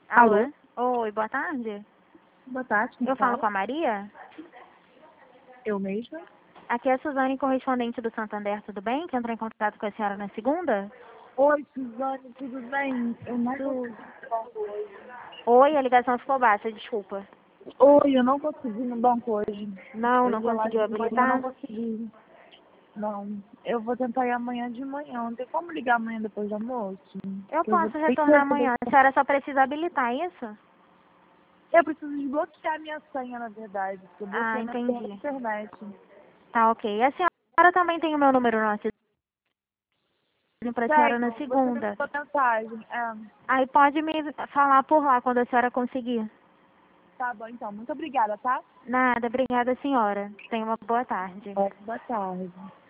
Alô? Alô? Oi, boa tarde. Boa tarde, quem Eu falo fala? com a Maria? Eu mesma? Aqui é a Suzane, correspondente do Santander, tudo bem? Que entrou em contato com a senhora na segunda? Oi, Suzane, tudo bem? Eu não Tu... consegui ir no banco hoje. Oi, a ligação ficou baixa, desculpa. Oi, eu não consegui ir no banco hoje. Não, Eu não ia lá conseguiu de manhã, não habilitar? consegui. Não, eu vou tentar ir amanhã de manhã. Não tem como ligar amanhã depois do almoço? Eu Que eu vou posso ter que retornar resolver. amanhã. A senhora só precisa habilitar, é isso? Eu preciso desbloquear minha senha, na verdade, porque eu Ah, bloqueei minha senha da entendi. internet. Tá, ok. A senhora também tem o meu número no WhatsApp para a senhora na Tenho, você me segunda. mandou mensagem. Aí pode me falar por lá quando a senhora conseguir. Tá bom, então. Muito obrigada, tá? Nada, obrigada, senhora. Tenha uma boa tarde. Boa tarde.